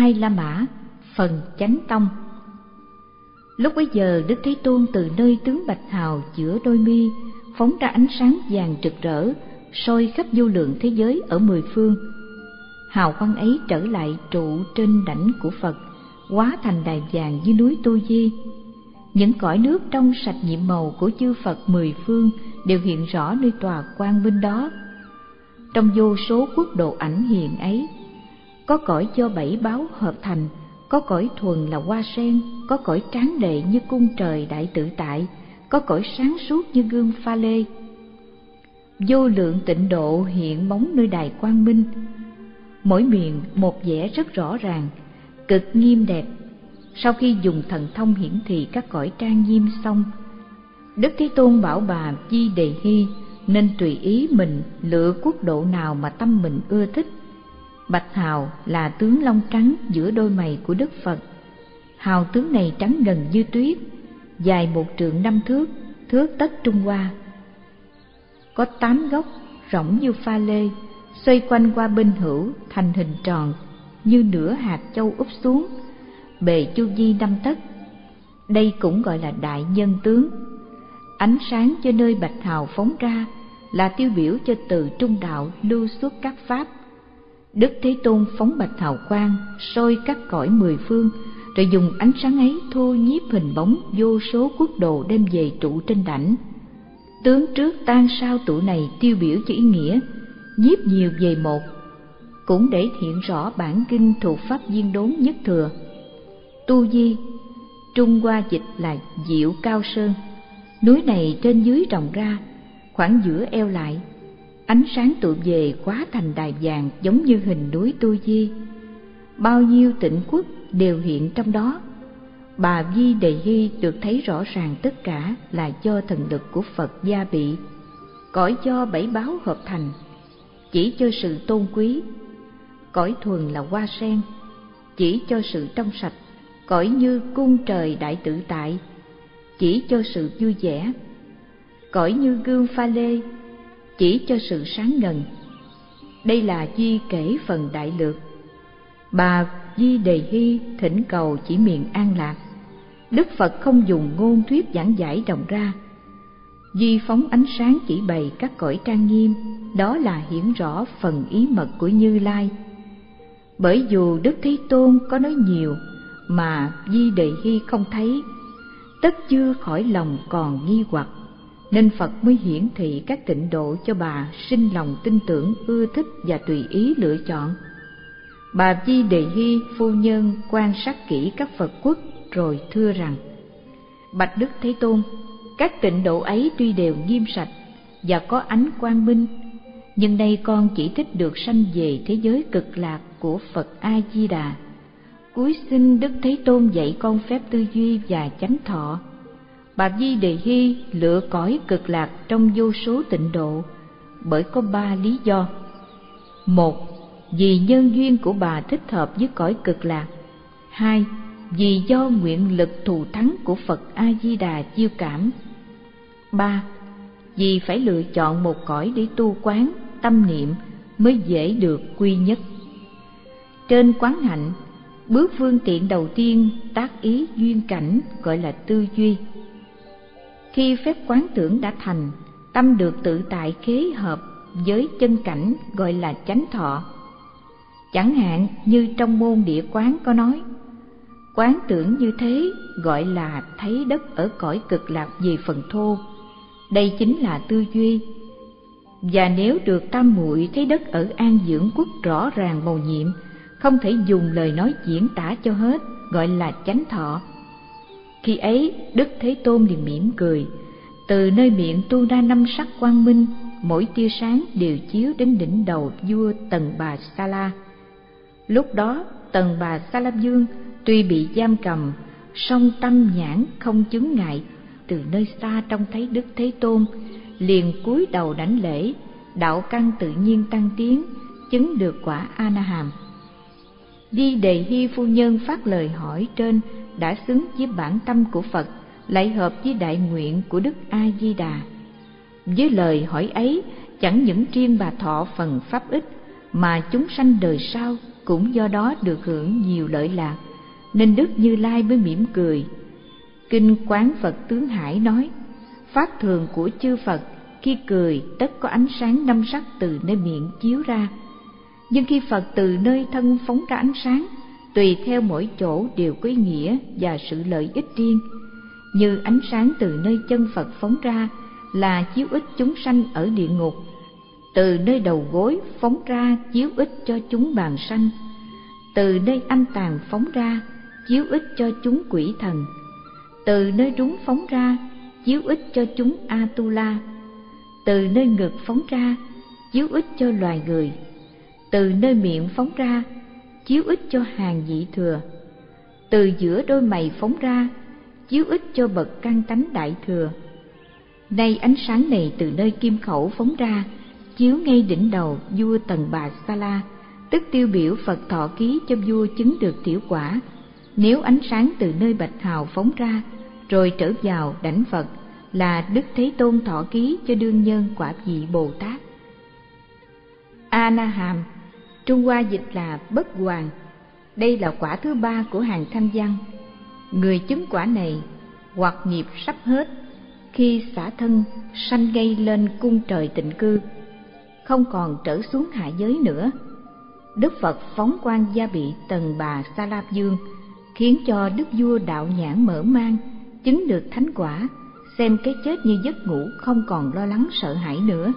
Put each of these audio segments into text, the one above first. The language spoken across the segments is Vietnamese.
Hai La Mã, phần Chánh Tông. Lúc bấy giờ Đức Thế Tôn từ nơi tướng bạch hào giữa đôi mi phóng ra ánh sáng vàng rực rỡ, soi khắp vô lượng thế giới ở mười phương. Hào quang ấy trở lại trụ trên đảnh của Phật, hóa thành đài vàng như núi Tu Di. Những cõi nước trong sạch nhiệm màu của chư Phật mười phương đều hiện rõ nơi tòa quang minh đó. Trong vô số quốc độ ảnh hiện ấy, có cõi do bảy báo hợp thành, có cõi thuần là hoa sen, có cõi tráng lệ như cung trời đại tự tại, có cõi sáng suốt như gương pha lê. Vô lượng tịnh độ hiện bóng nơi đài quang minh, mỗi miền một vẻ rất rõ ràng, cực nghiêm đẹp. Sau khi dùng thần thông hiển thị các cõi trang nghiêm xong, Đức Thế Tôn bảo bà Di Đề Hy nên tùy ý mình lựa quốc độ nào mà tâm mình ưa thích. Bạch hào là tướng lông trắng giữa đôi mày của Đức Phật. Hào tướng này trắng gần như tuyết, dài 1 trượng 5 thước, thước tất Trung Hoa. Có 8 gốc rỗng như pha lê, xoay quanh qua bên hữu thành hình tròn như nửa hạt châu úp xuống, bề chu vi 5 tấc. Đây cũng gọi là đại nhân tướng. Ánh sáng cho nơi bạch hào phóng ra là tiêu biểu cho từ trung đạo lưu xuất các pháp. Đức Thế Tôn phóng bạch hào quang soi các cõi mười phương, rồi dùng ánh sáng ấy thu nhiếp hình bóng vô số quốc độ đem về trụ trên đảnh. Tướng trước tan sau tụ này tiêu biểu cho ý nghĩa nhiếp nhiều về một, cũng để hiện rõ bản kinh thuộc pháp viên đốn nhất thừa. Tu Di, Trung Hoa dịch là Diệu Cao Sơn. Núi này trên dưới rộng ra, khoảng giữa eo lại, ánh sáng tụ về hóa thành đài vàng giống như hình núi Tu Di. Bao nhiêu tịnh quốc đều hiện trong đó. Bà Di Đề Hy được thấy rõ ràng tất cả là do thần lực của Phật gia bị, cõi do bảy báo hợp thành, chỉ cho sự tôn quý. Cõi thuần là hoa sen, chỉ cho sự trong sạch. Cõi như cung trời đại tự tại, chỉ cho sự vui vẻ. Cõi như gương pha lê, chỉ cho sự sáng ngần. Đây là Di kể phần đại lược. Bà Di Đề Hy thỉnh cầu chỉ miền an lạc. Đức Phật không dùng ngôn thuyết giảng giải rộng ra. Di phóng ánh sáng chỉ bày các cõi trang nghiêm, đó là hiển rõ phần ý mật của Như Lai. Bởi dù Đức Thế Tôn có nói nhiều mà Di Đề Hy không thấy, tất chưa khỏi lòng còn nghi hoặc, nên Phật mới hiển thị các tịnh độ cho bà sinh lòng tin tưởng ưa thích và tùy ý lựa chọn. Bà Di Đề Hy phu nhân quan sát kỹ các Phật quốc rồi thưa rằng: Bạch Đức Thế Tôn, các tịnh độ ấy tuy đều nghiêm sạch và có ánh quang minh, nhưng nay con chỉ thích được sanh về thế giới cực lạc của Phật A Di Đà. Cúi xin Đức Thế Tôn dạy con phép tư duy và chánh thọ. Bà Di Đề Hy lựa cõi cực lạc trong vô số tịnh độ bởi có 3 lý do. 1. Vì nhân duyên của bà thích hợp với cõi cực lạc. 2. Vì do nguyện lực thù thắng của Phật A Di Đà chiêu cảm. 3. Vì phải lựa chọn một cõi để tu quán, tâm niệm mới dễ được quy nhất. Trên quán hạnh, bước phương tiện đầu tiên tác ý duyên cảnh gọi là tư duy. Khi phép quán tưởng đã thành, tâm được tự tại khế hợp với chân cảnh gọi là chánh thọ. Chẳng hạn như trong môn địa quán có nói, quán tưởng như thế gọi là thấy đất ở cõi cực lạc về phần thô. Đây chính là tư duy. Và nếu được tam muội thấy đất ở an dưỡng quốc rõ ràng mầu nhiệm, không thể dùng lời nói diễn tả cho hết, gọi là chánh thọ. Khi ấy Đức Thế Tôn liền mỉm cười, từ nơi miệng tuôn ra 5 sắc quang minh, mỗi tia sáng đều chiếu đến đỉnh đầu vua Tần Bà Sa La. Lúc đó Tần Bà Sa La Vương tuy bị giam cầm, song tâm nhãn không chướng ngại, từ nơi xa trông thấy Đức Thế Tôn, liền cúi đầu đảnh lễ, đạo căn tự nhiên tăng tiến, chứng được quả A Na Hàm. Di Đề Hy phu nhân phát lời hỏi trên đã xứng với bản tâm của Phật, lại hợp với đại nguyện của Đức A Di Đà. Với lời hỏi ấy, chẳng những riêng bà thọ phần pháp ích, mà chúng sanh đời sau cũng do đó được hưởng nhiều lợi lạc, nên Đức Như Lai mới mỉm cười. Kinh Quán Phật Tướng Hải nói: pháp thường của chư Phật khi cười tất có ánh sáng năm sắc từ nơi miệng chiếu ra. Nhưng khi Phật từ nơi thân phóng ra ánh sáng, tùy theo mỗi chỗ đều có ý nghĩa và sự lợi ích riêng. Như ánh sáng từ nơi chân Phật phóng ra là chiếu ích chúng sanh ở địa ngục, từ nơi đầu gối phóng ra chiếu ích cho chúng bàn sanh, từ nơi anh tàng phóng ra chiếu ích cho chúng quỷ thần, từ nơi rúng phóng ra chiếu ích cho chúng Atula, từ nơi ngực phóng ra chiếu ích cho loài người, từ nơi miệng phóng ra chiếu ích cho hàng vị thừa, từ giữa đôi mày phóng ra chiếu ích cho bậc căn tánh đại thừa. Nay ánh sáng này từ nơi kim khẩu phóng ra chiếu ngay đỉnh đầu vua Tần Bà Sa La, tức tiêu biểu Phật thọ ký cho vua chứng được tiểu quả. Nếu ánh sáng từ nơi bạch hào phóng ra rồi trở vào đảnh Phật là Đức Thế Tôn thọ ký cho đương nhân quả vị Bồ Tát. A Na Hàm, Trung Hoa dịch là bất hoàn. Đây là quả thứ ba của hàng thanh văn. Người chứng quả này hoặc nghiệp sắp hết, khi xả thân sanh ngay lên cung trời tịnh cư, không còn trở xuống hạ giới nữa. Đức Phật phóng quang gia bị Tần Bà Sa La vương, khiến cho đức vua đạo nhãn mở mang, chứng được thánh quả, xem cái chết như giấc ngủ, không còn lo lắng sợ hãi nữa.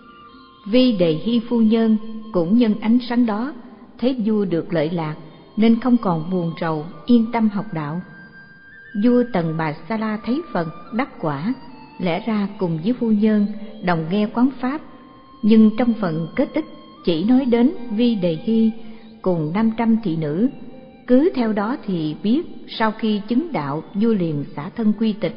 Vi Đề Hy phu nhân cũng nhân ánh sáng đó thấy vua được lợi lạc, nên không còn buồn rầu, yên tâm học đạo. Vua Tần Bà Sa La thấy Phật đắc quả, lẽ ra cùng với phu nhân đồng nghe quán pháp, nhưng trong phần kết ích chỉ nói đến Vi Đề Hy cùng 500 thị nữ. Cứ theo đó thì biết sau khi chứng đạo, vua liền xả thân quy tịch.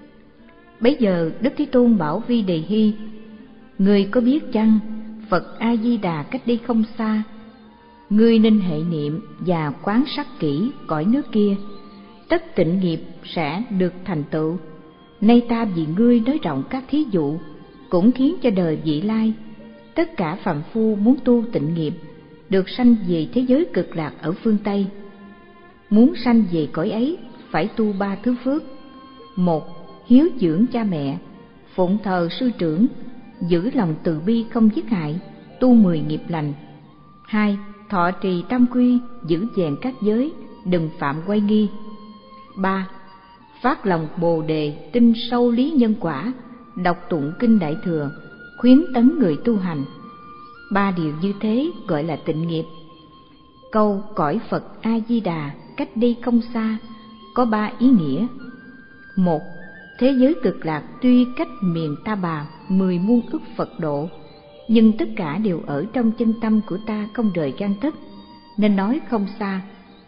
Bấy giờ Đức Thế Tôn bảo Vi Đề Hy: ngươi có biết chăng, Phật A Di Đà cách đây không xa, ngươi nên hệ niệm và quán sát kỹ cõi nước kia, tất tịnh nghiệp sẽ được thành tựu. Nay ta vì ngươi nói rộng các thí dụ, cũng khiến cho đời vị lai tất cả phàm phu muốn tu tịnh nghiệp được sanh về thế giới cực lạc ở phương Tây. Muốn sanh về cõi ấy phải tu 3 thứ phước: 1. Hiếu dưỡng cha mẹ, phụng thờ sư trưởng, giữ lòng từ bi không giết hại, tu 10 nghiệp lành. 2. Thọ trì tam quy, giữ vẹn các giới, đừng phạm quay nghi. 3. Phát lòng Bồ Đề, tin sâu lý nhân quả, đọc tụng kinh Đại Thừa, khuyến tấn người tu hành. 3 điều như thế gọi là tịnh nghiệp. Câu cõi Phật A Di Đà cách đây không xa có 3 ý nghĩa. 1. Thế giới cực lạc tuy cách miền Ta Bà 10 muôn ức Phật độ, nhưng tất cả đều ở trong chân tâm của ta, không rời gan tấc, nên nói không xa.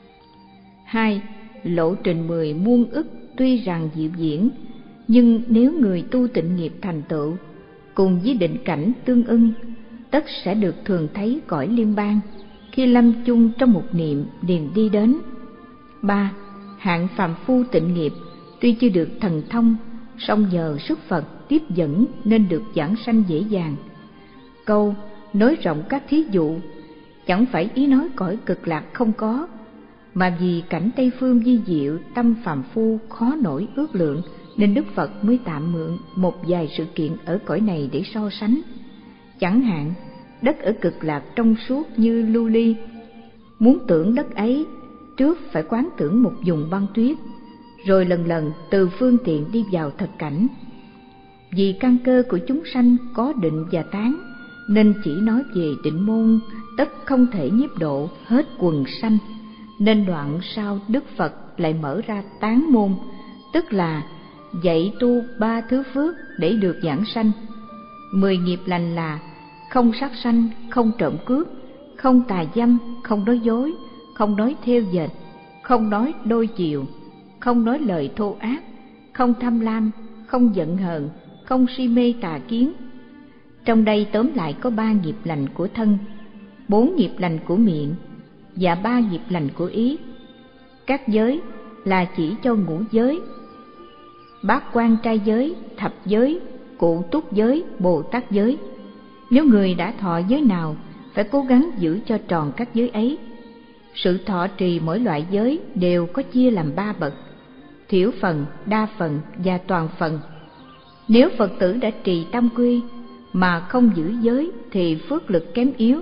2. Lộ trình 10 muôn ức tuy rằng diệu diễn, nhưng nếu người tu tịnh nghiệp thành tựu cùng với định cảnh tương ưng, tất sẽ được thường thấy cõi liên bang, khi lâm chung trong một niệm liền đi đến. 3. Hạng phàm phu tịnh nghiệp tuy chưa được thần thông, song nhờ sức Phật tiếp dẫn nên được giảng sanh dễ dàng. Câu nói rộng các thí dụ chẳng phải ý nói cõi cực lạc không có, mà vì cảnh Tây phương vi diệu, tâm phàm phu khó nổi ước lượng, nên Đức Phật mới tạm mượn một vài sự kiện ở cõi này để so sánh. Chẳng hạn đất ở cực lạc trong suốt như lưu ly, muốn tưởng đất ấy trước phải quán tưởng một vùng băng tuyết, rồi lần lần từ phương tiện đi vào thật cảnh. Vì căn cơ của chúng sanh có định và tán, nên chỉ nói về định môn tất không thể nhiếp độ hết quần sanh, nên đoạn sau Đức Phật lại mở ra tán môn, tức là dạy tu 3 thứ phước để được giảng sanh. 10 nghiệp lành là không sát sanh, không trộm cướp, không tà dâm, không nói dối, không nói thêu dệt, không nói đôi chiều, không nói lời thô ác, không tham lam, không giận hờn, không si mê tà kiến. Trong đây tóm lại có 3 nghiệp lành của thân, 4 nghiệp lành của miệng và 3 nghiệp lành của ý. Các giới là chỉ cho ngũ giới, bát quan trai giới, thập giới, cụ túc giới, Bồ Tát giới. Nếu người đã thọ giới nào, phải cố gắng giữ cho tròn các giới ấy, Sự thọ trì mỗi loại giới đều có chia làm 3 bậc: thiểu phần, đa phần và toàn phần. Nếu Phật tử đã trì tam quy mà không giữ giới thì phước lực kém yếu.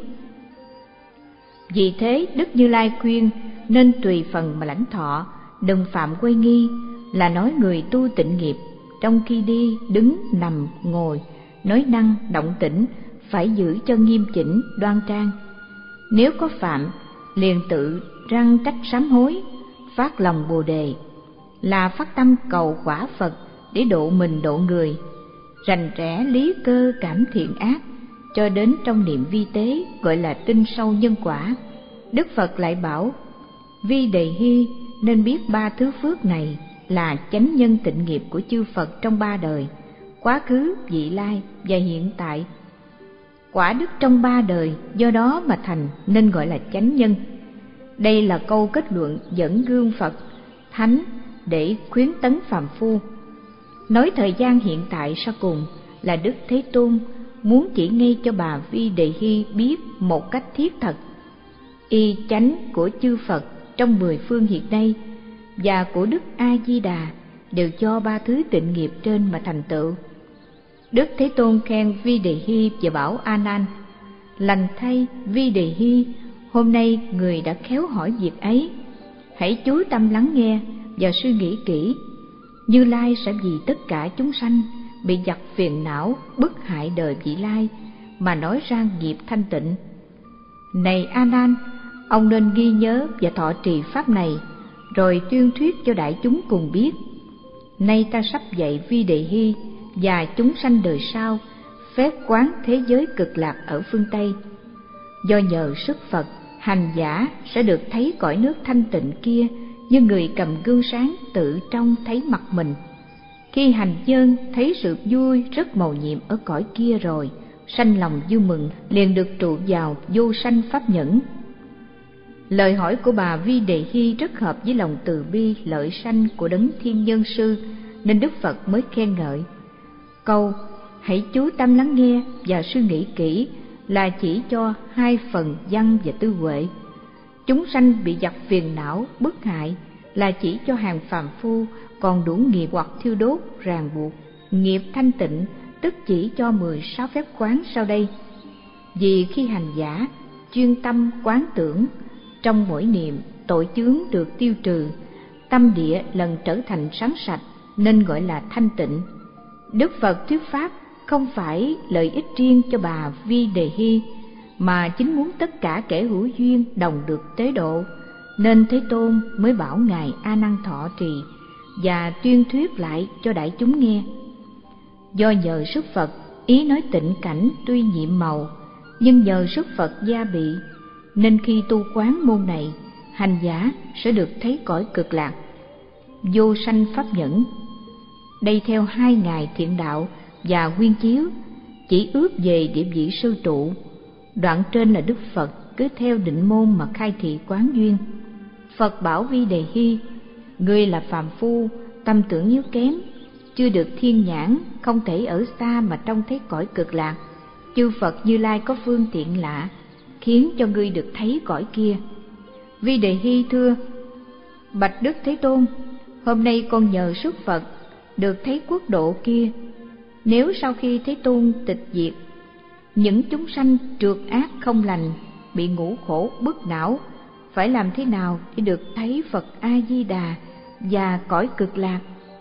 Vì thế Đức Như Lai khuyên nên tùy phần mà lãnh thọ, đừng phạm quay nghi, là nói người tu tịnh nghiệp trong khi đi, đứng, nằm, ngồi, nói năng, động tĩnh phải giữ cho nghiêm chỉnh, đoan trang. Nếu có phạm, liền tự răng trách sám hối, phát lòng Bồ đề, là phát tâm cầu quả Phật để độ mình độ người, rành rẽ lý cơ cảm thiện ác, cho đến trong niệm vi tế, gọi là tin sâu nhân quả. Đức Phật lại bảo Vi Đề Hy nên biết 3 thứ phước này là chánh nhân tịnh nghiệp của chư Phật trong 3 đời, quá khứ, vị lai và hiện tại. Quả đức trong 3 đời do đó mà thành nên gọi là chánh nhân. Đây là câu kết luận dẫn gương Phật Thánh để khuyến tấn phàm phu. Nói thời gian hiện tại sau cùng là Đức Thế Tôn muốn chỉ ngay cho bà Vi Đề Hy biết một cách thiết thật y chánh của chư Phật trong 10 phương hiện nay và của Đức A Di Đà đều cho 3 thứ tịnh nghiệp trên mà thành tựu. Đức Thế Tôn khen Vi Đề Hy và bảo A Nan: lành thay Vi Đề Hy, hôm nay người đã khéo hỏi việc ấy, hãy chú tâm lắng nghe và suy nghĩ kỹ. Như Lai sẽ vì tất cả chúng sanh bị giặc phiền não bức hại đời vị lai mà nói ra nghiệp thanh tịnh. Này A Nan, ông nên ghi nhớ và thọ trì pháp này, rồi tuyên thuyết cho đại chúng cùng biết. Nay ta sắp dạy Vi Đề Hy và chúng sanh đời sau phép quán thế giới cực lạc ở phương Tây. Do nhờ sức Phật, hành giả sẽ được thấy cõi nước thanh tịnh kia như người cầm gương sáng tự trong thấy mặt mình. Khi hành nhân thấy sự vui rất mầu nhiệm ở cõi kia rồi, sanh lòng vui mừng, liền được trụ vào vô sanh pháp nhẫn. Lời hỏi của bà Vi Đề Hy rất hợp với lòng từ bi lợi sanh của Đấng Thiên Nhân Sư, nên Đức Phật mới khen ngợi. Câu hãy chú tâm lắng nghe và suy nghĩ kỹ là chỉ cho 2 phần văn và tư huệ. Chúng sanh bị giặc phiền não bức hại là chỉ cho hàng phàm phu còn đủ nghiệp hoặc thiêu đốt ràng buộc. Nghiệp thanh tịnh tức chỉ cho 16 phép quán sau đây. Vì khi hành giả chuyên tâm quán tưởng, trong mỗi niệm tội chướng được tiêu trừ, tâm địa lần trở thành sáng sạch nên gọi là thanh tịnh. Đức Phật thuyết pháp không phải lợi ích riêng cho bà Vi Đề Hy, mà chính muốn tất cả kẻ hữu duyên đồng được tế độ, nên Thế Tôn mới bảo ngài A Nan thọ trì và tuyên thuyết lại cho đại chúng nghe. Do nhờ sức Phật, ý nói tịnh cảnh tuy nhiệm màu, nhưng nhờ sức Phật gia bị, nên khi tu quán môn này, hành giả sẽ được thấy cõi cực lạc, vô sanh pháp nhẫn. Đây theo 2 ngài Thiện Đạo và Nguyên Chiếu chỉ ước về địa vị sư trụ. Đoạn trên là Đức Phật cứ theo định môn mà khai thị quán duyên. Phật bảo Vi Đề Hy: ngươi là phàm phu, tâm tưởng yếu kém, chưa được thiên nhãn, không thể ở xa mà trông thấy cõi cực lạc. Chư Phật Như Lai có phương tiện lạ khiến cho ngươi được thấy cõi kia. Vi Đề Hy thưa: bạch Đức Thế Tôn, hôm nay con nhờ sức Phật được thấy quốc độ kia. Nếu sau khi Thế Tôn tịch diệt, những chúng sanh trượt ác không lành bị ngũ khổ bức não, phải làm thế nào để được thấy Phật A Di Đà và cõi cực lạc?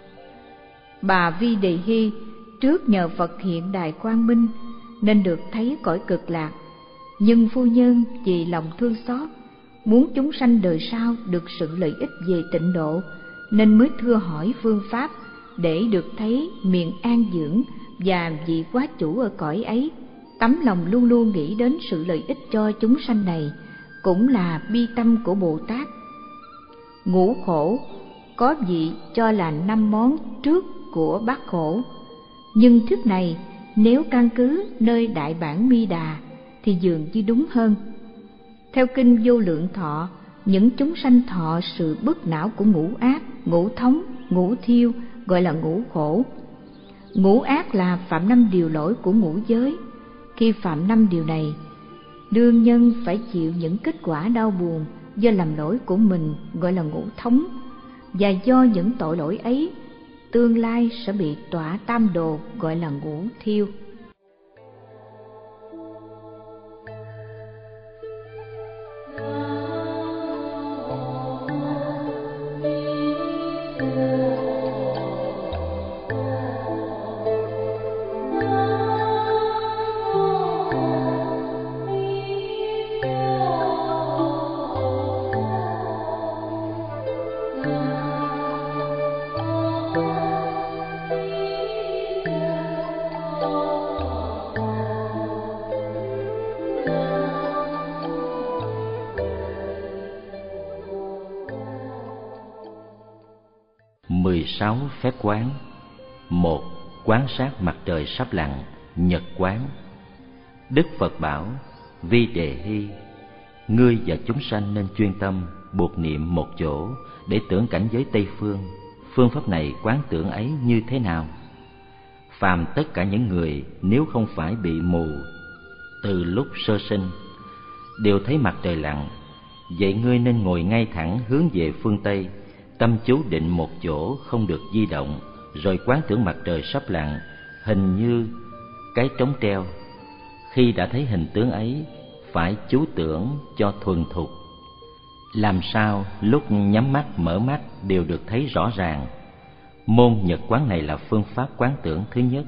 Bà Vi Đề Hy trước nhờ Phật hiện đài quang minh nên được thấy cõi cực lạc, nhưng phu nhân vì lòng thương xót muốn chúng sanh đời sau được sự lợi ích về tịnh độ, nên mới thưa hỏi phương pháp để được thấy miền an dưỡng và vị quá chủ ở cõi ấy. Tấm lòng luôn luôn nghĩ đến sự lợi ích cho chúng sanh này cũng là bi tâm của Bồ Tát. Ngũ khổ có vị cho là 5 món trước của bát khổ, nhưng thuyết này nếu căn cứ nơi Đại Bản Mi Đà thì dường như đúng hơn. Theo kinh Vô Lượng Thọ, những chúng sanh thọ sự bức não của ngũ ác, ngũ thống, ngũ thiêu gọi là ngũ khổ. Ngũ ác là phạm 5 điều lỗi của ngũ giới. Khi phạm 5 điều này, đương nhân phải chịu những kết quả đau buồn do làm lỗi của mình gọi là ngũ thống, và do những tội lỗi ấy tương lai sẽ bị tọa tam đồ gọi là ngũ thiêu. Sáu phép quán. 1. Quán sát mặt trời sắp lặn, nhật quán. Đức Phật bảo: Vi Đề Hy, ngươi và chúng sanh nên chuyên tâm buộc niệm một chỗ để tưởng cảnh giới Tây phương. Phương pháp này quán tưởng ấy như thế nào? Phàm tất cả những người nếu không phải bị mù từ lúc sơ sinh đều thấy mặt trời lặn, vậy ngươi nên ngồi ngay thẳng hướng về phương Tây, tâm chú định một chỗ không được di động, rồi quán tưởng mặt trời sắp lặn hình như cái trống treo. Khi đã thấy hình tướng ấy, phải chú tưởng cho thuần thục, làm sao lúc nhắm mắt mở mắt đều được thấy rõ ràng. Môn nhật quán này là phương pháp quán tưởng thứ nhất.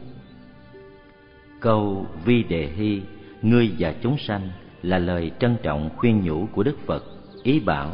Câu Vi Đề Hy, ngươi và chúng sanh là lời trân trọng khuyên nhủ của Đức Phật, ý bảo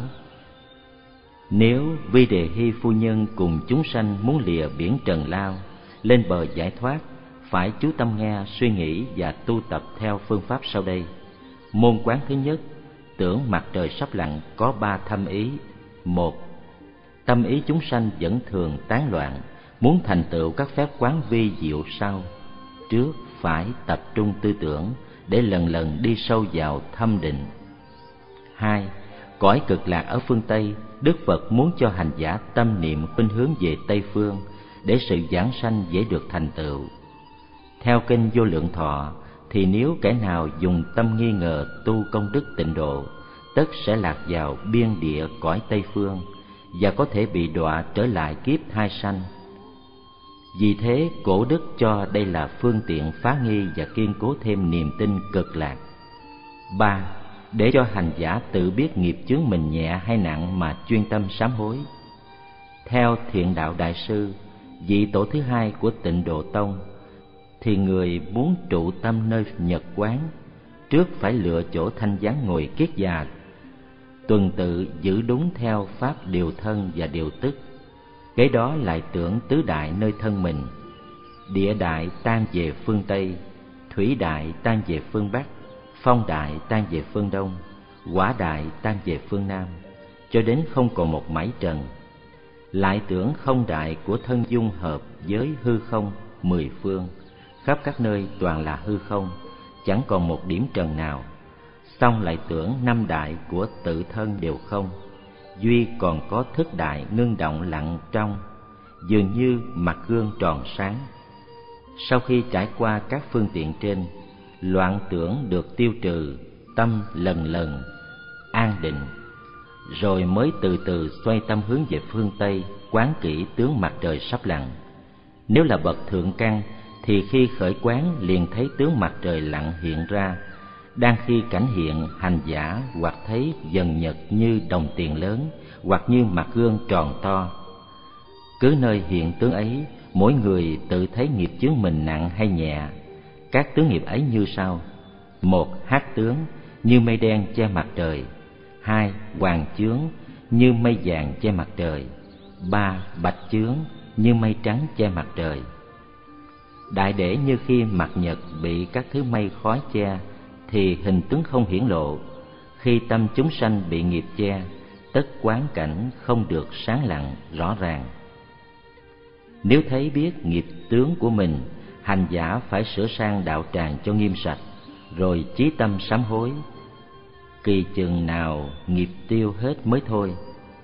nếu Vi Đề Hy phu nhân cùng chúng sanh muốn lìa biển trần lao lên bờ giải thoát, phải chú tâm nghe, suy nghĩ và tu tập theo phương pháp sau đây. Môn quán thứ nhất, tưởng mặt trời sắp lặn, có 3 thâm ý. 1. Tâm ý chúng sanh vẫn thường tán loạn, muốn thành tựu các phép quán vi diệu sau. Trước phải tập trung tư tưởng để lần lần đi sâu vào thâm định. 2. Cõi cực lạc ở phương Tây, Đức Phật muốn cho hành giả tâm niệm khuynh hướng về Tây phương để sự giảng sanh dễ được thành tựu. Theo kinh Vô Lượng Thọ thì nếu kẻ nào dùng tâm nghi ngờ tu công đức tịnh độ, tất sẽ lạc vào biên địa cõi Tây phương và có thể bị đọa trở lại kiếp thai sanh. Vì thế cổ đức cho đây là phương tiện phá nghi và kiên cố thêm niềm tin cực lạc. 3. Để cho hành giả tự biết nghiệp chướng mình nhẹ hay nặng mà chuyên tâm sám hối. Theo Thiện Đạo Đại Sư, vị tổ thứ 2 của Tịnh Độ Tông, thì người muốn trụ tâm nơi nhật quán, trước phải lựa chỗ thanh vắng ngồi kiết già, tuần tự giữ đúng theo pháp điều thân và điều tức. Kế đó lại tưởng tứ đại nơi thân mình: địa đại tan về phương Tây, thủy đại tan về phương Bắc, phong đại tan về phương Đông, hỏa đại tan về phương Nam, cho đến không còn một mảy trần. Lại tưởng không đại của thân dung hợp với hư không 10 phương, khắp các nơi toàn là hư không, chẳng còn một điểm trần nào. Xong lại tưởng 5 đại của tự thân đều không, duy còn có thức đại ngưng động lặng trong, dường như mặt gương tròn sáng. Sau khi trải qua các phương tiện trên, loạn tưởng được tiêu trừ, tâm lần lần an định, rồi mới từ từ xoay tâm hướng về phương Tây, quán kỹ tướng mặt trời sắp lặn. Nếu là bậc thượng căn thì khi khởi quán liền thấy tướng mặt trời lặn hiện ra. Đang khi cảnh hiện, hành giả hoặc thấy dần nhật như đồng tiền lớn, hoặc như mặt gương tròn to. Cứ nơi hiện tướng ấy, mỗi người tự thấy nghiệp chướng mình nặng hay nhẹ. Các tướng nghiệp ấy như sau: 1. Hắc tướng, như mây đen che mặt trời. 2. Hoàng chướng, như mây vàng che mặt trời. 3. Bạch chướng, như mây trắng che mặt trời. Đại để như khi mặt nhật bị các thứ mây khói che thì hình tướng không hiển lộ. Khi tâm chúng sanh bị nghiệp che, tất quán cảnh không được sáng lặng rõ ràng. Nếu thấy biết nghiệp tướng của mình, hành giả phải sửa sang đạo tràng cho nghiêm sạch, rồi chí tâm sám hối. Kỳ chừng nào nghiệp tiêu hết mới thôi.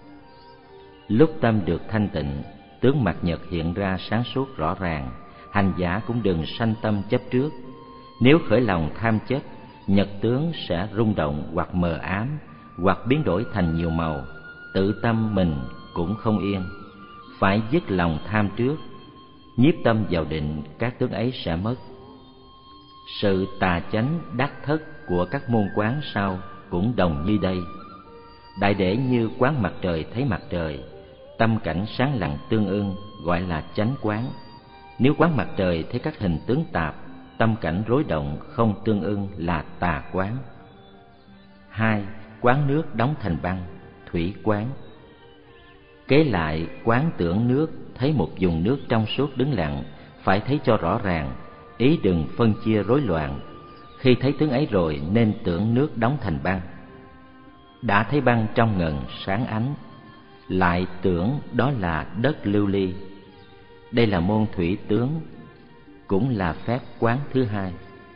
Lúc tâm được thanh tịnh, tướng mặt nhật hiện ra sáng suốt rõ ràng, hành giả cũng đừng sanh tâm chấp trước. Nếu khởi lòng tham chấp, nhật tướng sẽ rung động hoặc mờ ám, hoặc biến đổi thành nhiều màu, tự tâm mình cũng không yên. Phải dứt lòng tham trước, nhiếp tâm vào định, các tướng ấy sẽ mất. Sự tà chánh đắc thất của các môn quán sau cũng đồng như đây. Đại để như quán mặt trời thấy mặt trời, tâm cảnh sáng lặng tương ưng, gọi là chánh quán. Nếu quán mặt trời thấy các hình tướng tạp, tâm cảnh rối động không tương ưng là tà quán. 2. Quán nước đóng thành băng, thủy quán. Kế lại quán tưởng nước, thấy một vùng nước trong suốt đứng lặng, phải thấy cho rõ ràng, ý đừng phân chia rối loạn. Khi thấy tướng ấy rồi nên tưởng nước đóng thành băng. Đã thấy băng trong ngần sáng ánh, lại tưởng đó là đất lưu ly. Đây là môn thủy tướng, cũng là phép quán thứ hai.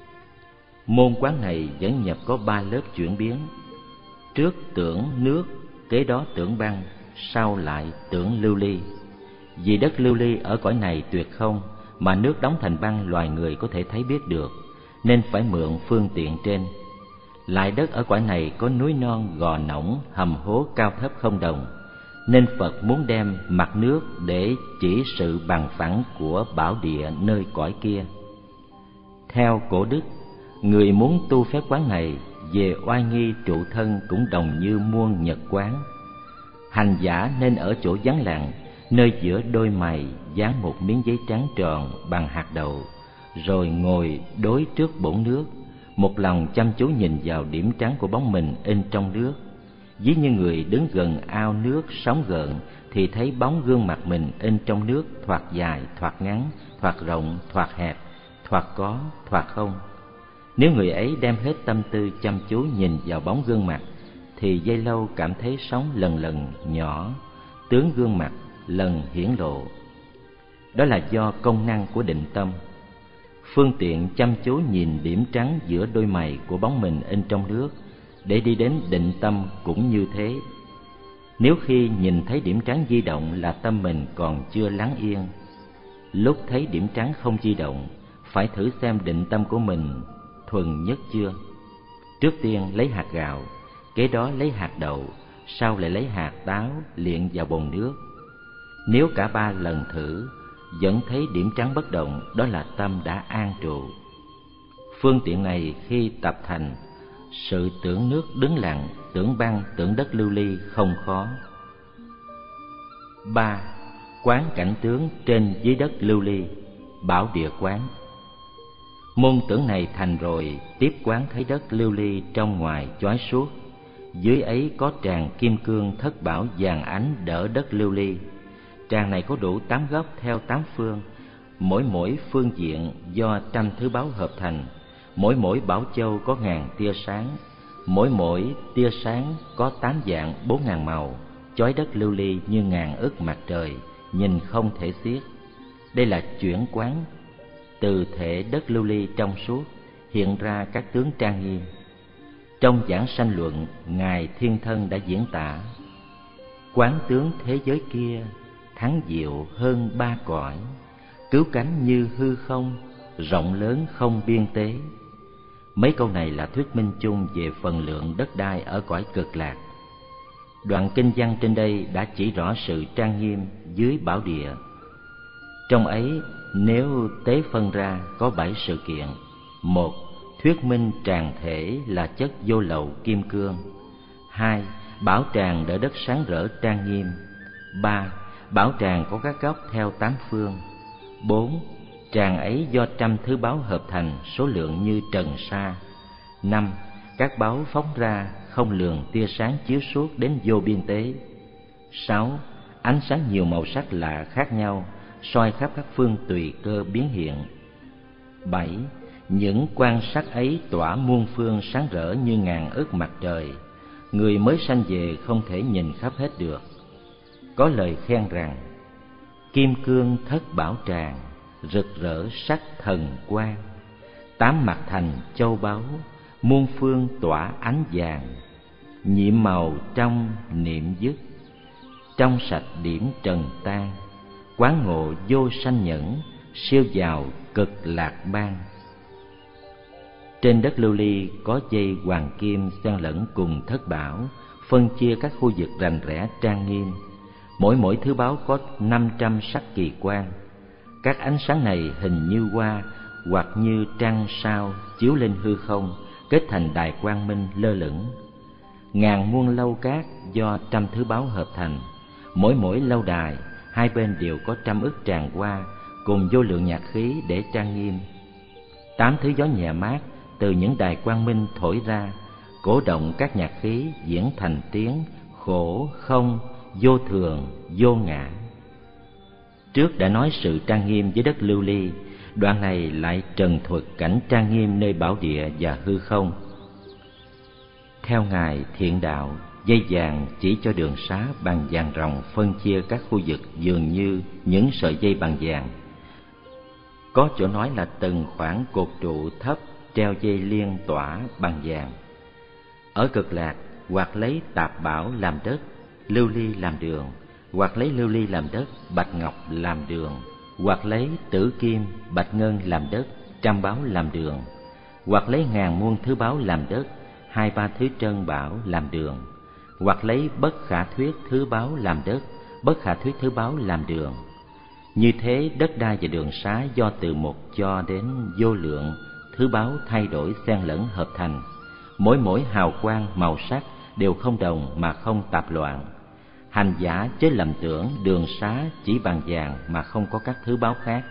Môn quán này dẫn nhập có 3 lớp chuyển biến. Trước tưởng nước, kế đó tưởng băng, sau lại tưởng lưu ly. Vì đất lưu ly ở cõi này tuyệt không, mà nước đóng thành băng loài người có thể thấy biết được, nên phải mượn phương tiện trên. Lại đất ở cõi này có núi non, gò nõng, hầm hố cao thấp không đồng, nên Phật muốn đem mặt nước để chỉ sự bằng phẳng của bảo địa nơi cõi kia. Theo cổ đức, người muốn tu phép quán này về oai nghi trụ thân cũng đồng như muôn nhật quán. Hành giả nên ở chỗ vắng lặng, nơi giữa đôi mày dán một miếng giấy trắng tròn bằng hạt đậu, rồi ngồi đối trước bồn nước, một lòng chăm chú nhìn vào điểm trắng của bóng mình in trong nước. Ví như người đứng gần ao nước sóng gợn thì thấy bóng gương mặt mình in trong nước, thoạt dài, thoạt ngắn, thoạt rộng, thoạt hẹp, thoạt có, thoạt không. Nếu người ấy đem hết tâm tư chăm chú nhìn vào bóng gương mặt, thì giây lâu cảm thấy sóng lần lần nhỏ, tướng gương mặt lần hiển lộ. Đó là do công năng của định tâm. Phương tiện chăm chú nhìn điểm trắng giữa đôi mày của bóng mình in trong nước để đi đến định tâm cũng như thế. Nếu khi nhìn thấy điểm trắng di động là tâm mình còn chưa lắng yên, lúc thấy điểm trắng không di động, phải thử xem định tâm của mình thuần nhất chưa. Trước tiên lấy hạt gạo, kế đó lấy hạt đậu, sau lại lấy hạt táo luyện vào bồn nước. Nếu cả 3 lần thử vẫn thấy điểm trắng bất động, đó là tâm đã an trụ. Phương tiện này khi tập thành, sự tưởng nước đứng lặng, tưởng băng, tưởng đất lưu ly không khó. 3. Quán cảnh tướng trên dưới đất lưu ly, bảo địa quán. Môn tưởng này thành rồi, tiếp quán thấy đất lưu ly trong ngoài chói suốt, dưới ấy có tràng kim cương thất bảo vàng ánh đỡ đất lưu ly. Tràng này có đủ 8 góc theo 8 phương, mỗi phương diện do trăm thứ báu hợp thành, mỗi bảo châu có ngàn tia sáng, mỗi tia sáng có 8 dạng 4.000 màu, chói đất lưu ly như ngàn ức mặt trời, nhìn không thể xiết. Đây là chuyển quán, từ thể đất lưu ly trong suốt hiện ra các tướng trang nghiêm. Trong giảng sanh luận, ngài Thiên Thân đã diễn tả: quán tướng thế giới kia thắng diệu hơn 3 cõi, cứu cánh như hư không, rộng lớn không biên tế. Mấy câu này là thuyết minh chung về phần lượng đất đai ở cõi Cực Lạc. Đoạn kinh văn trên đây đã chỉ rõ sự trang nghiêm dưới bảo địa. Trong ấy nếu tế phân ra có 7 sự kiện. 1. Thuyết minh tràng thể là chất vô lậu kim cương. 2. Bảo tràng đỡ đất sáng rỡ trang nghiêm. 3. Bảo tràng có các góc theo 8 phương. 4. Tràng ấy do trăm thứ báu hợp thành, số lượng như trần sa. 5. Các báu phóng ra không lường tia sáng chiếu suốt đến vô biên tế. 6. Ánh sáng nhiều màu sắc lạ khác nhau, soi khắp các phương tùy cơ biến hiện. 7. Những quan sắc ấy tỏa muôn phương sáng rỡ như ngàn ức mặt trời, người mới sanh về không thể nhìn khắp hết được. Có lời khen rằng: kim cương thất bảo tràng, rực rỡ sắc thần quang, 8 mặt thành châu báu, muôn phương tỏa ánh vàng, nhiệm màu trong niệm dứt, trong sạch điểm trần tan, quán ngộ vô sanh nhẫn, siêu giàu cực lạc ban. Trên đất lưu ly có dây hoàng kim xen lẫn cùng thất bảo, phân chia các khu vực rành rẽ trang nghiêm. Mỗi thứ báu có 500 sắc kỳ quan. Các ánh sáng này hình như hoa hoặc như trăng sao chiếu lên hư không, kết thành đài quang minh lơ lửng. Ngàn muôn lâu cát do trăm thứ báu hợp thành. Mỗi lâu đài, hai bên đều có trăm ức tràng hoa cùng vô lượng nhạc khí để trang nghiêm. 8 thứ gió nhẹ mát từ những đài quang minh thổi ra, cổ động các nhạc khí diễn thành tiếng khổ, không, vô thường, vô ngã. Trước đã nói sự trang nghiêm với đất lưu ly, đoạn này lại trần thuật cảnh trang nghiêm nơi bảo địa và hư không. Theo Ngài Thiện Đạo, dây vàng chỉ cho đường xá bằng vàng ròng phân chia các khu vực dường như những sợi dây bằng vàng. Có chỗ nói là từng khoảng cột trụ thấp treo dây liên tỏa bằng vàng. Ở Cực Lạc, hoặc lấy tạp bảo làm đất, lưu ly làm đường, hoặc lấy lưu ly làm đất, bạch ngọc làm đường, hoặc lấy tử kim, bạch ngân làm đất, trăm báu làm đường, hoặc lấy ngàn muôn thứ báu làm đất, 2-3 thứ trân bảo làm đường, hoặc lấy bất khả thuyết thứ báu làm đất, bất khả thuyết thứ báu làm đường. Như thế đất đai và đường xá do từ một cho đến vô lượng thứ báu thay đổi xen lẫn hợp thành. Mỗi hào quang màu sắc đều không đồng mà không tạp loạn. Hành giả chớ lầm tưởng đường xá chỉ bằng vàng mà không có các thứ báu khác.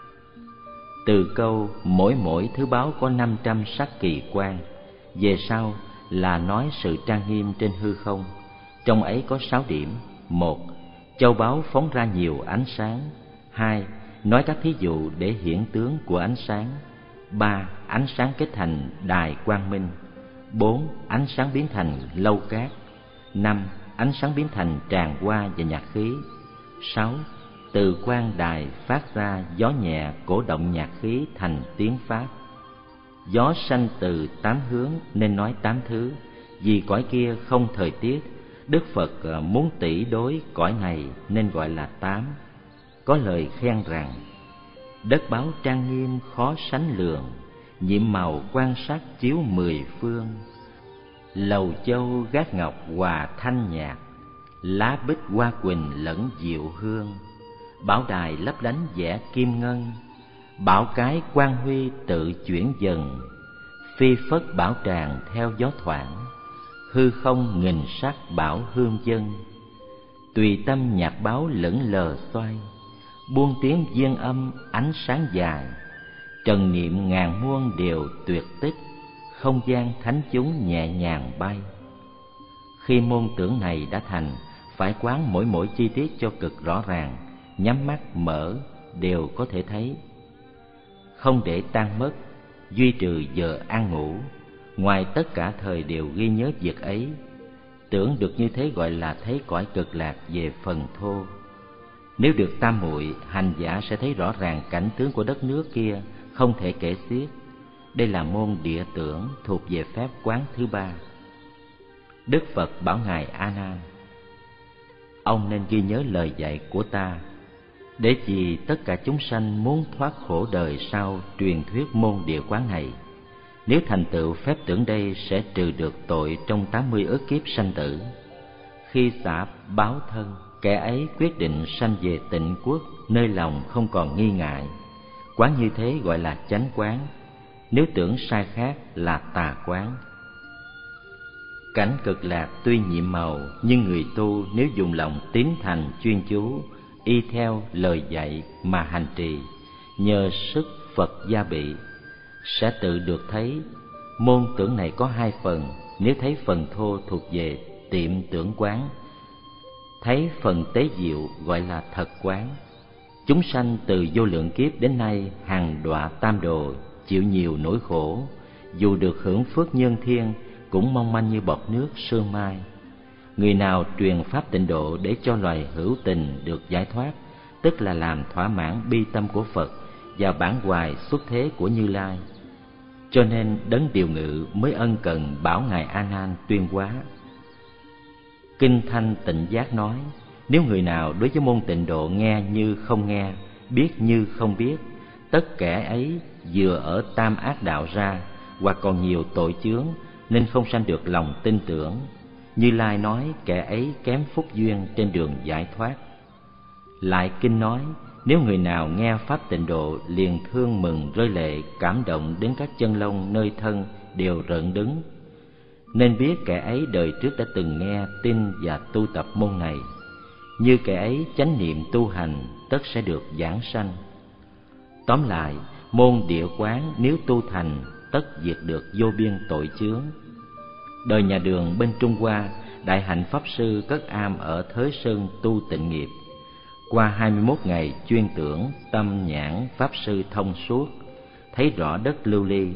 Từ câu mỗi thứ báu có 500 sắc kỳ quan, về sau là nói sự trang nghiêm trên hư không. Trong ấy có 6 điểm. 1. Châu báu phóng ra nhiều ánh sáng. 2. Nói các thí dụ để hiển tướng của ánh sáng. 3. Ánh sáng kết thành đài quang minh. 4. Ánh sáng biến thành lâu cát. 5. Ánh sáng biến thành tràng hoa và nhạc khí. 6. Từ quan đài phát ra gió nhẹ cổ động nhạc khí thành tiếng pháp. Gió sanh từ 8 hướng nên nói 8 thứ. Vì cõi kia không thời tiết, Đức Phật muốn tỷ đối cõi này nên gọi là 8. Có lời khen rằng: đất báu trang nghiêm khó sánh lường, nhiệm màu quan sát chiếu 10 phương. Lầu châu gác ngọc hòa thanh nhạc, lá bích hoa quỳnh lẫn diệu hương. Bảo đài lấp lánh vẽ kim ngân, bảo cái quang huy tự chuyển dần. Phi phất bảo tràng theo gió thoảng, hư không nghìn sắc bảo hương dân. Tùy tâm nhạc báo lững lờ xoay, buông tiếng viên âm ánh sáng dài. Trần niệm ngàn muôn đều tuyệt tích, không gian thánh chúng nhẹ nhàng bay. Khi môn tưởng này đã thành, phải quán mỗi chi tiết cho cực rõ ràng, nhắm mắt mở đều có thể thấy. Không để tan mất, duy trừ giờ ăn ngủ, ngoài tất cả thời đều ghi nhớ việc ấy. Tưởng được như thế gọi là thấy cõi cực lạc về phần thô. Nếu được tam muội, hành giả sẽ thấy rõ ràng cảnh tướng của đất nước kia không thể kể xiết. Đây là môn địa tưởng thuộc về phép quán thứ 3. Đức Phật bảo ngài A Nan: ông nên ghi nhớ lời dạy của ta, để vì tất cả chúng sanh muốn thoát khổ đời sau truyền thuyết môn địa quán này. Nếu thành tựu phép tưởng đây sẽ trừ được tội trong 80 ức kiếp sanh tử. Khi xả báo thân, kẻ ấy quyết định sanh về tịnh quốc, nơi lòng không còn nghi ngại. Quán như thế gọi là chánh quán. Nếu tưởng sai khác là tà quán. Cảnh cực lạc tuy nhiệm màu, nhưng người tu nếu dùng lòng tín thành chuyên chú, y theo lời dạy mà hành trì, nhờ sức Phật gia bị, sẽ tự được thấy. Môn tưởng này có 2 phần. Nếu thấy phần thô thuộc về tiệm tưởng quán, thấy phần tế diệu gọi là thật quán. Chúng sanh từ vô lượng kiếp đến nay hằng đọa tam đồ, chịu nhiều nỗi khổ, dù được hưởng phước nhân thiên cũng mong manh như bọt nước sương mai. Người nào truyền pháp tịnh độ để cho loài hữu tình được giải thoát, tức là làm thỏa mãn bi tâm của Phật và bản hoài xuất thế của Như Lai. Cho nên Đấng Điều Ngự mới ân cần bảo ngài A Nan tuyên hóa. Kinh Thanh Tịnh Giác nói: nếu người nào đối với môn tịnh độ nghe như không nghe, biết như không biết, tất kẻ ấy vừa ở tam ác đạo ra, hoặc còn nhiều tội chướng, nên không sanh được lòng tin tưởng. Như Lai nói kẻ ấy kém phúc duyên trên đường giải thoát. Lại kinh nói, nếu người nào nghe pháp tịnh độ liền thương mừng rơi lệ, cảm động đến các chân lông nơi thân đều rợn đứng, nên biết kẻ ấy đời trước đã từng nghe, tin và tu tập môn này. Như kẻ ấy chánh niệm tu hành, tất sẽ được giảng sanh. Tóm lại, môn Địa Quán nếu tu thành, tất diệt được vô biên tội chướng. Đời nhà Đường bên Trung Hoa, Đại Hạnh Pháp Sư cất am ở Thới Sơn tu tịnh nghiệp. Qua 21 ngày chuyên tưởng, tâm nhãn Pháp Sư thông suốt, thấy rõ đất lưu ly.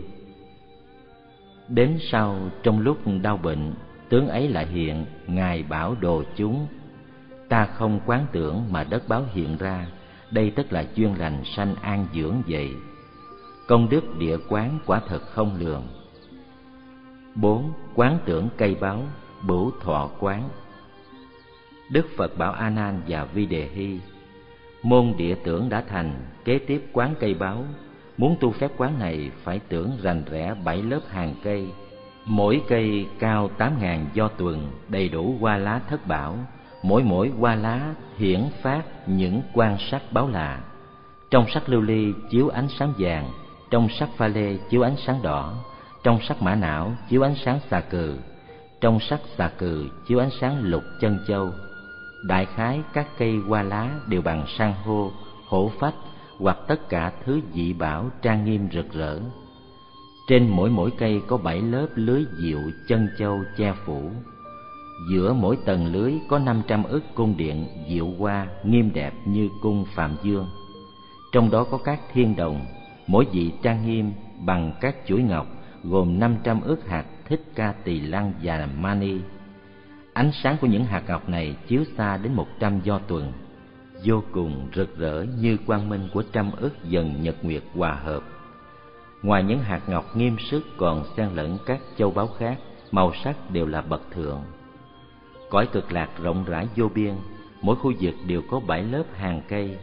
Đến sau, trong lúc đau bệnh, tướng ấy lại hiện, Ngài bảo đồ chúng: ta không quán tưởng mà đất báo hiện ra, đây tức là duyên lành sanh an dưỡng vậy. Công đức địa quán quả thật không lường. 4. Quán tưởng cây báo, bửu thọ quán. Đức Phật bảo A Nan và Vi Đề Hy: môn địa tưởng đã thành, kế tiếp quán cây báo. Muốn tu phép quán này phải tưởng rành rẽ 7 lớp hàng cây, mỗi cây cao 8.000 do tuần, đầy đủ hoa lá thất bảo. Mỗi hoa lá hiển phát những quan sắc báo lạ. Trong sắc lưu ly chiếu ánh sáng vàng, trong sắc pha lê chiếu ánh sáng đỏ, trong sắc mã não chiếu ánh sáng xà cừ, trong sắc xà cừ chiếu ánh sáng lục chân châu. Đại khái các cây hoa lá đều bằng san hô, hổ phách hoặc tất cả thứ dị bảo trang nghiêm rực rỡ. Trên mỗi cây có 7 lớp lưới diệu chân châu che phủ. Giữa mỗi tầng lưới có 500 ức cung điện diệu hoa nghiêm đẹp như cung Phạm Dương. Trong đó có các thiên đồng, mỗi vị trang nghiêm bằng các chuỗi ngọc, gồm 500 ức hạt Thích Ca Tỳ Lăng và Mani. Ánh sáng của những hạt ngọc này chiếu xa đến 100 do tuần, vô cùng rực rỡ như quang minh của 100 ức dần nhật nguyệt hòa hợp. Ngoài những hạt ngọc nghiêm sức còn xen lẫn các châu báu khác, màu sắc đều là bậc thượng. Cõi Cực Lạc rộng rãi vô biên, mỗi khu vực đều có 7 lớp hàng cây.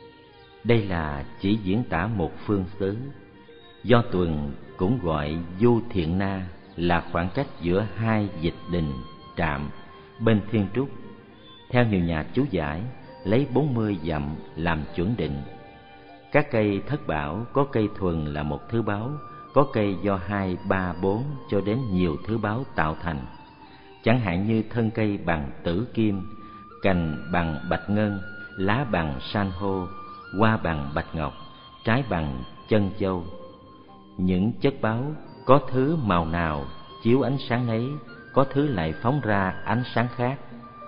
Đây là chỉ diễn tả một phương xứ. Do tuần cũng gọi Du Thiện Na, là khoảng cách giữa hai dịch đình trạm bên thiên trúc. Theo nhiều nhà chú giải, lấy 40 dặm làm chuẩn định. Các cây thất bảo có cây thuần là một thứ báu, có cây do 2, 3, 4 cho đến nhiều thứ báu tạo thành. Chẳng hạn như thân cây bằng tử kim, cành bằng bạch ngân, lá bằng san hô, hoa bằng bạch ngọc, trái bằng chân châu. Những chất báu có thứ màu nào chiếu ánh sáng ấy, có thứ lại phóng ra ánh sáng khác.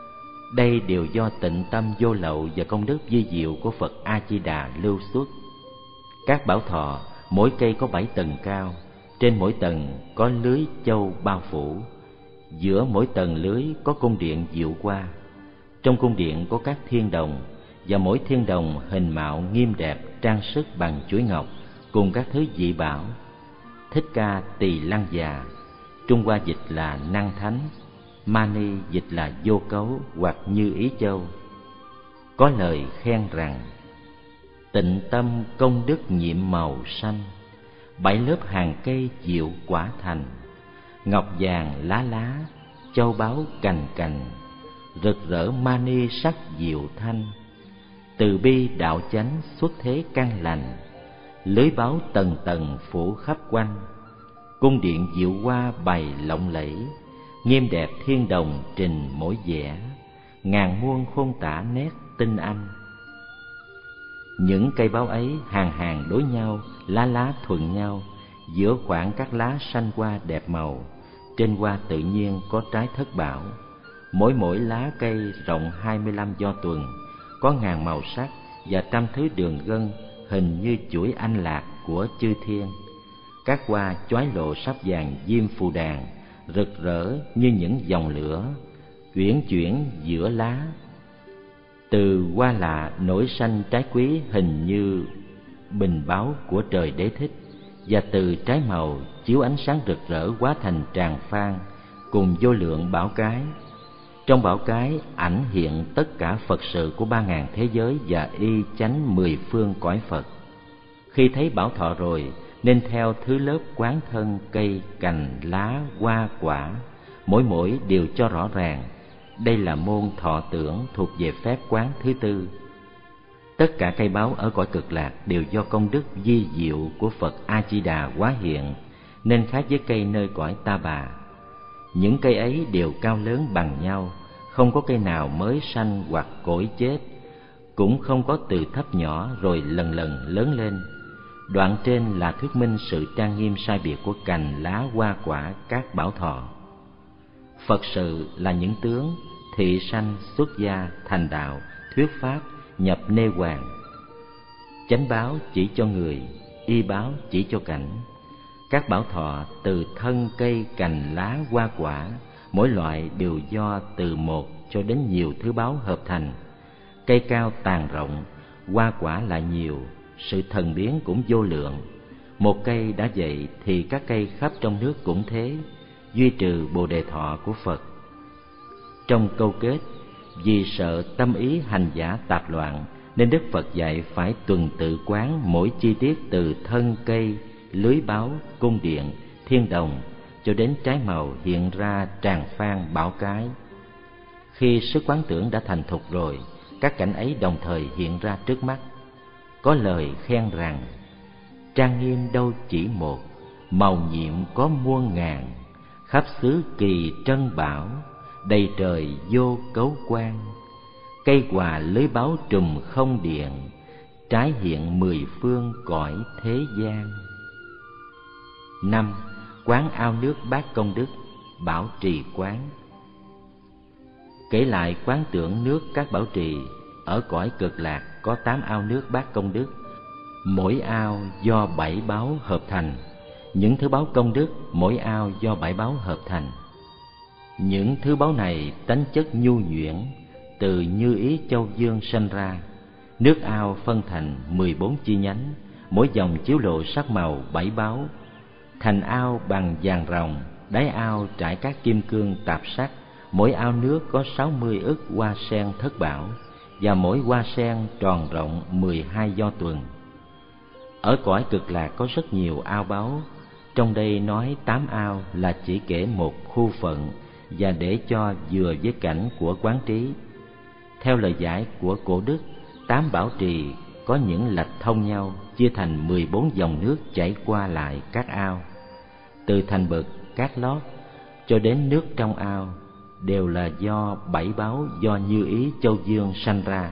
Đây đều do tịnh tâm vô lậu và công đức vi diệu của Phật A Di Đà lưu xuất. Các bảo thọ mỗi cây có 7 tầng cao, trên mỗi tầng có lưới châu bao phủ. Giữa mỗi tầng lưới có cung điện diệu hoa. Trong cung điện có các thiên đồng, và mỗi thiên đồng hình mạo nghiêm đẹp, trang sức bằng chuỗi ngọc cùng các thứ dị bảo. Thích Ca Tỳ Lăng Già, Trung Hoa dịch là Năng Thánh, Mani dịch là Vô Cấu hoặc Như Ý Châu. Có lời khen rằng: tịnh tâm công đức nhiệm màu xanh, 7 lớp hàng cây diệu quả thành, ngọc vàng lá lá, châu báu cành cành, rực rỡ mani sắc diệu thanh. Từ bi đạo chánh xuất thế căn lành, lưới báu tầng tầng phủ khắp quanh. Cung điện diệu hoa bày lộng lẫy, nghiêm đẹp thiên đồng trình mỗi vẻ, ngàn muôn khôn tả nét tinh anh. Những cây báu ấy hàng hàng đối nhau, lá lá thuận nhau, giữa khoảng các lá xanh hoa đẹp màu. Trên hoa tự nhiên có trái thất bảo. Mỗi lá cây rộng 25 do tuần, có ngàn màu sắc và trăm thứ đường gân hình như chuỗi anh lạc của chư thiên. Các hoa chói lộ sáp vàng diêm phù đàn, rực rỡ như những dòng lửa uyển chuyển giữa lá. Từ hoa lạ nổi xanh trái quý hình như bình báu của trời Đế Thích, và từ trái màu chiếu ánh sáng rực rỡ hóa thành tràng phan cùng vô lượng bảo cái. Trong bảo cái ảnh hiện tất cả Phật sự của 3.000 thế giới và y chánh 10 phương cõi Phật. Khi thấy bảo thọ rồi, nên theo thứ lớp quán thân cây, cành, lá, hoa, quả, mỗi đều cho rõ ràng. Đây là môn thọ tưởng thuộc về phép quán thứ tư. Tất cả cây báu ở cõi cực lạc đều do công đức vi diệu của Phật A Di Đà hóa hiện, nên khác với cây nơi cõi Ta Bà. Những cây ấy đều cao lớn bằng nhau, không có cây nào mới sanh hoặc cỗi chết, cũng không có từ thấp nhỏ rồi lần lần lớn lên. Đoạn trên là thuyết minh sự trang nghiêm sai biệt của cành lá hoa quả các bảo thọ. Phật sự là những tướng thị sanh, xuất gia, thành đạo, thuyết pháp, nhập nê hoàng. Chánh báo chỉ cho người, y báo chỉ cho cảnh. Các bảo thọ từ thân cây, cành lá, hoa quả, mỗi loại đều do từ một cho đến nhiều thứ báu hợp thành. Cây cao tàn rộng, hoa quả lại nhiều, sự thần biến cũng vô lượng. Một cây đã vậy thì các cây khắp trong nước cũng thế, duy trừ bồ đề thọ của Phật. Trong câu kết, vì sợ tâm ý hành giả tạp loạn, nên Đức Phật dạy phải tuần tự quán mỗi chi tiết từ thân cây, lưới báo, cung điện, thiên đồng cho đến trái màu hiện ra tràng phan bảo cái. Khi sức quán tưởng đã thành thục rồi, các cảnh ấy đồng thời hiện ra trước mắt. Có lời khen rằng: trang nghiêm đâu chỉ một, màu nhiệm có muôn ngàn, khắp xứ kỳ trân bảo, đầy trời vô cấu quan. Cây hòa lưới báo trùm không điện, trái hiện mười phương cõi thế gian. 5. Quán ao nước bát công đức, bảo trì quán. Kể lại quán tưởng nước các bảo trì. Ở cõi cực lạc có 8 ao nước bát công đức, mỗi ao do 7 báu hợp thành. Những thứ báu công đức mỗi ao do 7 báu hợp thành. Những thứ báu này tánh chất nhu nhuyễn, từ như ý châu dương sanh ra. Nước ao phân thành 14 chi nhánh, mỗi dòng chiếu lộ sắc màu 7 báu. Thành ao bằng vàng ròng, đáy ao trải các kim cương tạp sắc. Mỗi ao nước có 60 ức hoa sen thất bảo, và mỗi hoa sen tròn rộng 12 do tuần. Ở cõi cực lạc có rất nhiều ao báu. Trong đây nói 8 ao là chỉ kể một khu phận, và để cho vừa với cảnh của quán trí. Theo lời giải của cổ đức, 8 bảo trì có những lạch thông nhau, chia thành 14 dòng nước chảy qua lại các ao. Từ thành bậc, cát lót cho đến nước trong ao đều là do 7 báu do như ý châu dương sanh ra.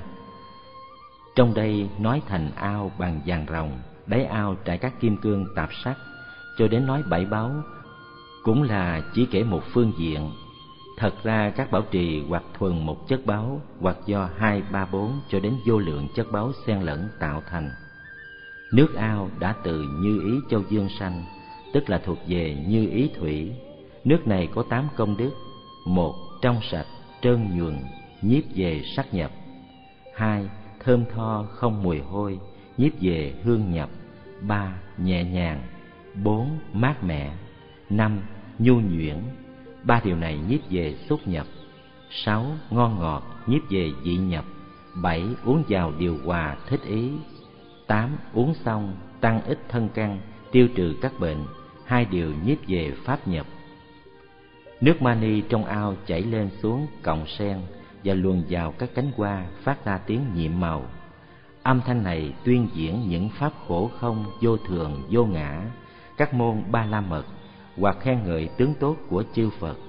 Trong đây nói thành ao bằng vàng ròng, đáy ao trải các kim cương tạp sắc, cho đến nói 7 báu cũng là chỉ kể một phương diện. Thật ra các bảo trì hoặc thuần một chất báu, hoặc do 2, 3, 4 cho đến vô lượng chất báu xen lẫn tạo thành. Nước ao đã từ như ý châu dương sanh, tức là thuộc về như ý thủy. Nước này có 8 công đức: 1. Trong sạch, trơn nhuần, nhiếp về sắc nhập. 2. Thơm tho không mùi hôi, nhiếp về hương nhập. 3. Nhẹ nhàng. 4. Mát mẻ. 5. Nhu nhuyễn. 3 điều này nhiếp về xúc nhập. 6. Ngon ngọt, nhiếp về vị nhập. 7. Uống vào điều hòa thích ý. 8. Uống xong tăng ích thân căn, tiêu trừ các bệnh. 2 điều nhiếp về pháp nhập. Nước mani trong ao chảy lên xuống cọng sen và luồn vào các cánh hoa, phát ra tiếng nhiệm màu. Âm thanh này tuyên diễn những pháp khổ không, vô thường, vô ngã, các môn ba la mật, hoặc khen ngợi tướng tốt của chư Phật.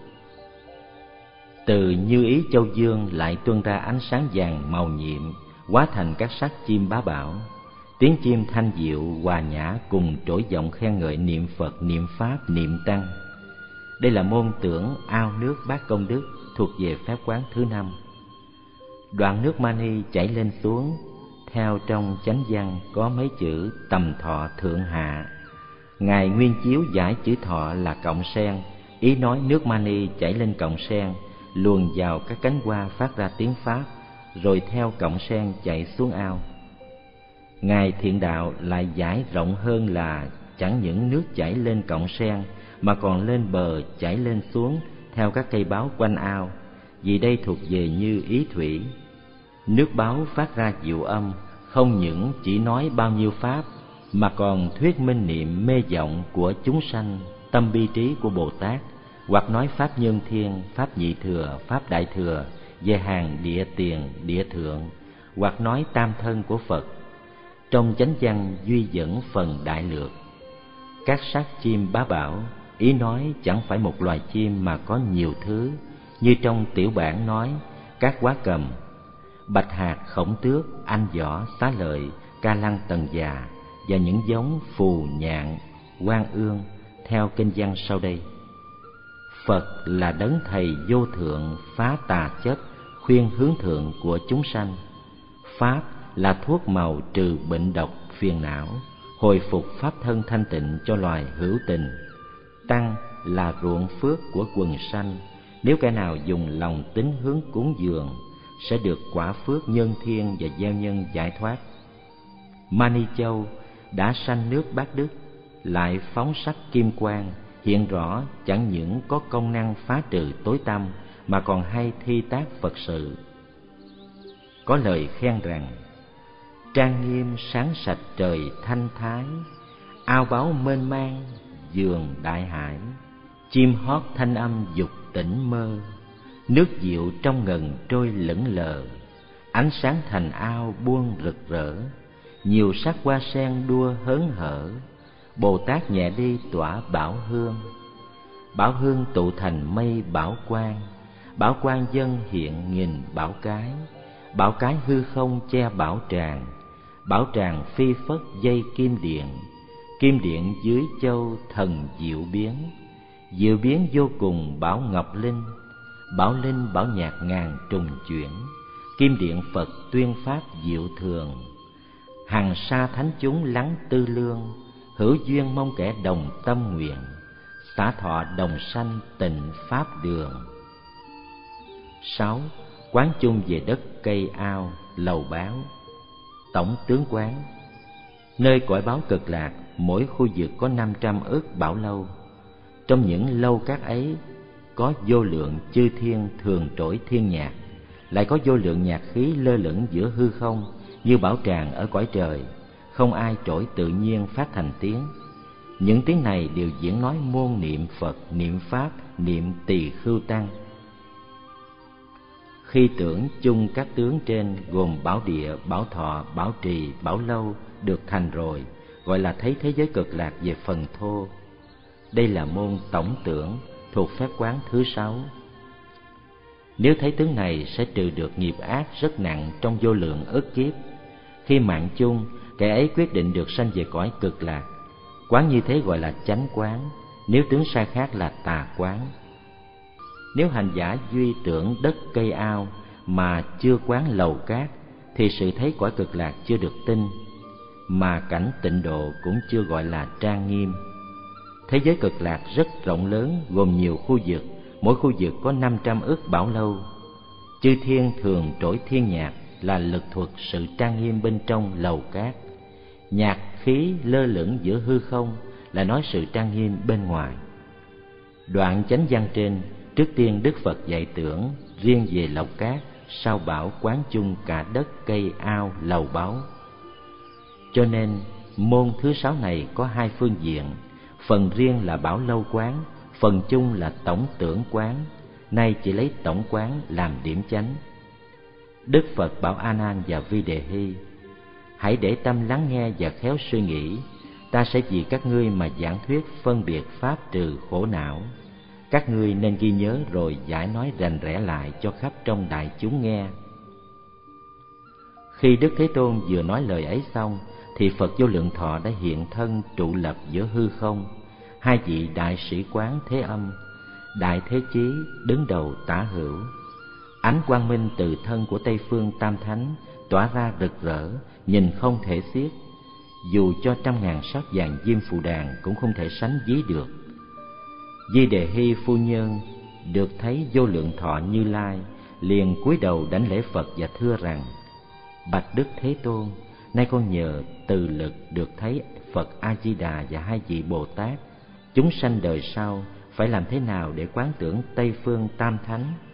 Từ như ý châu dương lại tuôn ra ánh sáng vàng màu nhiệm, hóa thành các sắc chim bá bảo. Tiếng chim thanh diệu hòa nhã cùng trỗi giọng khen ngợi niệm Phật, niệm Pháp, niệm Tăng. Đây là môn tưởng ao nước bát công đức thuộc về phép quán thứ 5. Đoạn nước mani chảy lên xuống, theo trong chánh văn có mấy chữ tầm thọ thượng hạ. Ngài Nguyên Chiếu giải chữ thọ là cọng sen, ý nói nước mani chảy lên cọng sen, luồn vào các cánh hoa phát ra tiếng Pháp, rồi theo cọng sen chạy xuống ao. Ngài Thiện Đạo lại giải rộng hơn là chẳng những nước chảy lên cọng sen, mà còn lên bờ chảy lên xuống theo các cây báo quanh ao, vì đây thuộc về như ý thủy. Nước báo phát ra diệu âm, không những chỉ nói bao nhiêu pháp, mà còn thuyết minh niệm mê vọng của chúng sanh, tâm bi trí của Bồ Tát, hoặc nói pháp nhân thiên, pháp nhị thừa, pháp đại thừa về hàng địa tiền, địa thượng, hoặc nói tam thân của Phật. Trong chánh văn duy dẫn phần đại lược. Các xác chim bá bảo, ý nói chẳng phải một loài chim mà có nhiều thứ, như trong tiểu bản nói các quá cầm, bạch hạc, khổng tước, anh võ, xá lợi, ca lăng tần già và những giống phù nhạn, quan ương theo kinh văn sau đây. Phật là đấng thầy vô thượng, phá tà chấp, khuyên hướng thượng của chúng sanh. Pháp là thuốc màu trừ bệnh độc phiền não, hồi phục pháp thân thanh tịnh cho loài hữu tình. Tăng là ruộng phước của quần sanh, nếu kẻ nào dùng lòng tín hướng cúng dường sẽ được quả phước nhân thiên và gieo nhân giải thoát. Mani Châu đã sanh nước Bát Đức, lại phóng sắc kim quang, hiện rõ chẳng những có công năng phá trừ tối tăm mà còn hay thi tác Phật sự. Có lời khen rằng: trang nghiêm sáng sạch trời thanh thái, ao báu mênh mang giường đại hải, chim hót thanh âm dục tỉnh mơ, nước diệu trong ngần trôi lững lờ, ánh sáng thành ao buông rực rỡ, nhiều sắc hoa sen đua hớn hở, Bồ Tát nhẹ đi tỏa bảo hương. Bảo hương tụ thành mây bảo quang, bảo quang dân hiện nghìn bảo cái, bảo cái hư không che bảo tràng, bảo tràng phi phất dây kim điện, kim điện dưới châu thần diệu biến, diệu biến vô cùng bảo ngọc linh, bảo linh bảo nhạc ngàn trùng chuyển, kim điện Phật tuyên pháp diệu thường, hằng sa thánh chúng lắng tư lương, hữu duyên mong kẻ đồng tâm nguyện, xả thọ đồng sanh tịnh pháp đường. 6. Quán chung về đất cây ao, lầu báo. Tổng tướng quán. Nơi cõi báo Cực Lạc, mỗi khu vực có 500 ức bảo lâu. Trong những lâu các ấy có vô lượng chư thiên thường trỗi thiên nhạc, lại có vô lượng nhạc khí lơ lửng giữa hư không như bảo tràng ở cõi trời, không ai trỗi tự nhiên phát thành tiếng. Những tiếng này đều diễn nói môn niệm Phật, niệm Pháp, niệm Tỳ Khưu Tăng. Khi tưởng chung các tướng trên gồm bảo địa, bảo thọ, bảo trì, bảo lâu được thành rồi, gọi là thấy thế giới Cực Lạc về phần thô. Đây là môn tổng tưởng thuộc phép quán thứ 6. Nếu thấy tướng này sẽ trừ được nghiệp ác rất nặng trong vô lượng ức kiếp. Khi mạng chung, kẻ ấy quyết định được sanh về cõi Cực Lạc. Quán như thế gọi là chánh quán, nếu tướng sai khác là tà quán. Nếu hành giả duy tưởng đất cây ao mà chưa quán lầu cát, thì sự thấy cõi Cực Lạc chưa được tinh, mà cảnh tịnh độ cũng chưa gọi là trang nghiêm. Thế giới Cực Lạc rất rộng lớn, gồm nhiều khu vực, mỗi khu vực có 500 ức bảo lâu. Chư thiên thường trỗi thiên nhạc là lực thuật sự trang nghiêm bên trong lầu cát. Nhạc khí lơ lửng giữa hư không là nói sự trang nghiêm bên ngoài. Đoạn chánh văn trên, trước tiên Đức Phật dạy tưởng riêng về lầu cát, sau bảo quán chung cả đất cây ao lầu báu. Cho nên môn thứ 6 này có 2 phương diện, phần riêng là bảo lâu quán, phần chung là tổng tưởng quán. Nay chỉ lấy tổng quán làm điểm chánh. Đức Phật bảo A Nan và Vi Đề Hy: hãy để tâm lắng nghe và khéo suy nghĩ, ta sẽ vì các ngươi mà giảng thuyết phân biệt pháp trừ khổ não. Các ngươi nên ghi nhớ rồi giải nói rành rẽ lại cho khắp trong đại chúng nghe. Khi Đức Thế Tôn vừa nói lời ấy xong, thì Phật Vô Lượng Thọ đã hiện thân trụ lập giữa hư không. 2 vị đại sĩ quán Thế Âm, Đại Thế Chí đứng đầu tả hữu. Ánh quang minh từ thân của Tây Phương Tam Thánh tỏa ra rực rỡ, nhìn không thể xiết. Dù cho 100.000 sắc vàng diêm phù đàn cũng không thể sánh ví được. Vi Đề Hy phu nhân được thấy Vô Lượng Thọ Như Lai, liền cúi đầu đảnh lễ Phật và thưa rằng: bạch Đức Thế Tôn, nay con nhờ từ lực được thấy Phật A Di Đà và 2 vị Bồ Tát, chúng sanh đời sau phải làm thế nào để quán tưởng Tây Phương Tam Thánh?